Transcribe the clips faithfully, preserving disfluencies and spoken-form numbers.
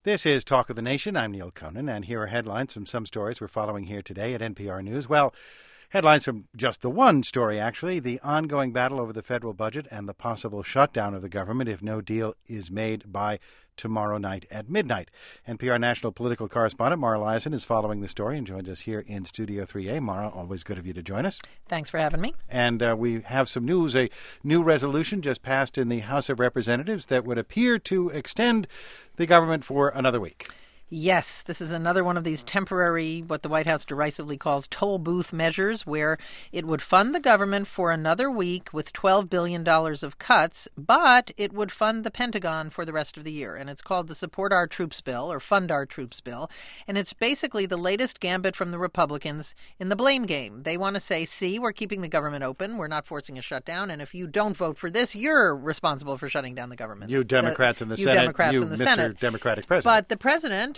This is Talk of the Nation. I'm Neil Conan, and here are headlines from some stories we're following here today at N P R News. Well, headlines from just the one story, actually, the ongoing battle over the federal budget and the possible shutdown of the government if no deal is made by tomorrow night at midnight. N P R national political correspondent Mara Liasson is following the story and joins us here in Studio three A. Mara, always good of you to join us. Thanks for having me. And uh, we have some news. A new resolution just passed in the House of Representatives that would appear to extend the government for another week. Yes, this is another one of these temporary, what the White House derisively calls toll booth measures, where it would fund the government for another week with twelve billion dollars of cuts, but it would fund the Pentagon for the rest of the year. And it's called the Support Our Troops Bill, or Fund Our Troops Bill. And it's basically the latest gambit from the Republicans in the blame game. They want to say, see, we're keeping the government open. We're not forcing a shutdown. And if you don't vote for this, you're responsible for shutting down the government. You Democrats the, in the you Senate. Democrats you in the Mister Senate. Democratic President. But the president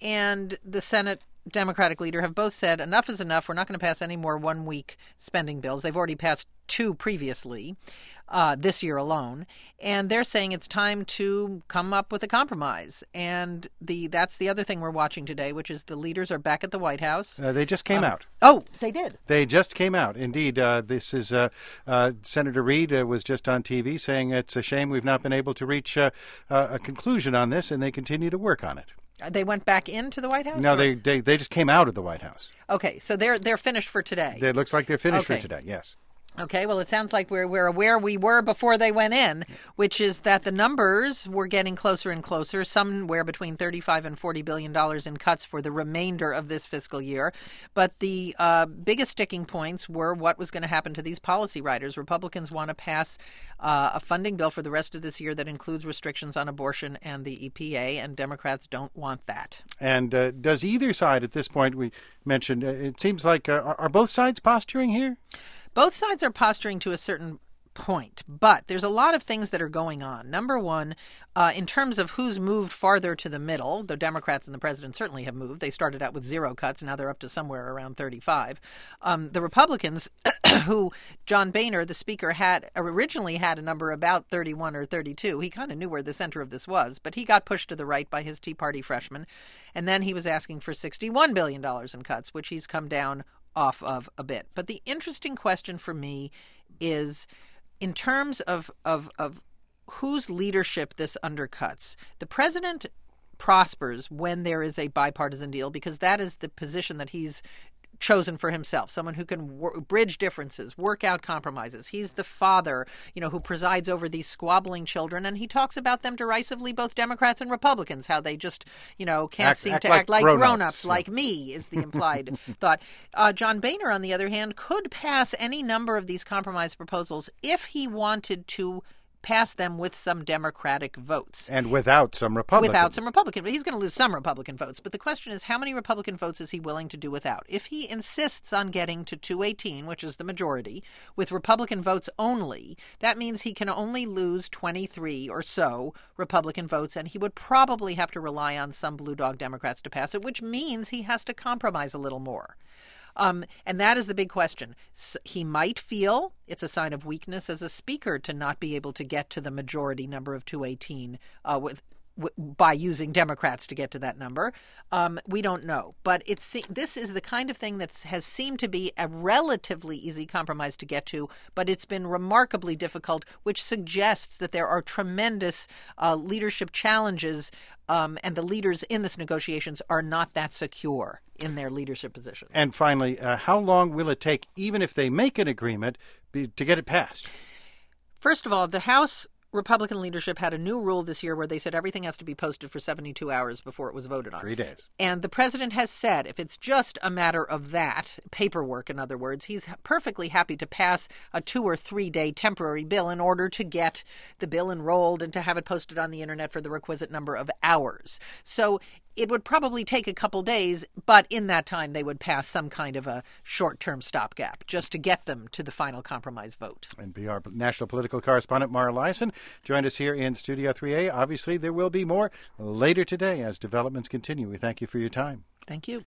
and the Senate Democratic leader have both said enough is enough. We're not going to pass any more one-week spending bills. They've already passed two previously, uh, this year alone. And they're saying it's time to come up with a compromise. And the that's the other thing we're watching today, which is the leaders are back at the White House. Uh, they just came um, out. Oh, they did. They just came out. Indeed, uh, this is uh, uh, Senator Reid uh, was just on T V saying it's a shame we've not been able to reach uh, uh, a conclusion on this, and they continue to work on it. They went back into the White House? No, or? they, they they just came out of the White House. Okay, so they're they're finished for today. It looks like they're finished okay. for today, yes. Okay, well, it sounds like we're we're where we were before they went in, which is that the numbers were getting closer and closer, somewhere between thirty-five and forty billion dollars in cuts for the remainder of this fiscal year. But the uh, biggest sticking points were what was going to happen to these policy riders. Republicans want to pass uh, a funding bill for the rest of this year that includes restrictions on abortion and the E P A, and Democrats don't want that. And uh, does either side at this point, we mentioned, uh, it seems like, uh, are, are both sides posturing here? Both sides are posturing to a certain point, but there's a lot of things that are going on. Number one, uh, in terms of who's moved farther to the middle, the Democrats and the president certainly have moved. They started out with zero cuts. Now they're up to somewhere around thirty-five. Um, the Republicans, who John Boehner, the speaker, had originally had a number about thirty-one or thirty-two. He kind of knew where the center of this was, but he got pushed to the right by his Tea Party freshman. And then he was asking for sixty-one billion dollars in cuts, which he's come down off of a bit. But the interesting question for me is, in terms of, of, of whose leadership this undercuts, the president prospers when there is a bipartisan deal, because that is the position that he's chosen for himself, someone who can wor- bridge differences, work out compromises. He's the father, you know, who presides over these squabbling children, and he talks about them derisively, both Democrats and Republicans, how they just, you know, can't act, seem act to like act like grown-ups, grown-ups, yeah. like me, is the implied thought. Uh, John Boehner, on the other hand, could pass any number of these compromise proposals if he wanted to pass them with some Democratic votes. And without some Republican. Without some Republican. But he's going to lose some Republican votes. But the question is, how many Republican votes is he willing to do without? If he insists on getting to two eighteen, which is the majority, with Republican votes only, that means he can only lose twenty-three or so Republican votes, and he would probably have to rely on some blue dog Democrats to pass it, which means he has to compromise a little more. Um, and that is the big question. So he might feel it's a sign of weakness as a speaker to not be able to get to the majority number of two eighteen uh, with, w- by using Democrats to get to that number. Um, we don't know. But it's this is the kind of thing that has seemed to be a relatively easy compromise to get to, but it's been remarkably difficult, which suggests that there are tremendous uh, leadership challenges, um, and the leaders in this negotiations are not that secure in their leadership positions. And finally, uh, how long will it take, even if they make an agreement, be, to get it passed? First of all, the House Republican leadership had a new rule this year where they said everything has to be posted for seventy-two hours before it was voted on. Three days. And the president has said if it's just a matter of that, paperwork, in other words, he's perfectly happy to pass a two or three day temporary bill in order to get the bill enrolled and to have it posted on the internet for the requisite number of hours. So it would probably take a couple days, but in that time they would pass some kind of a short-term stopgap just to get them to the final compromise vote. N P R national political correspondent Mara Liasson joined us here in Studio three A. Obviously, there will be more later today as developments continue. We thank you for your time. Thank you.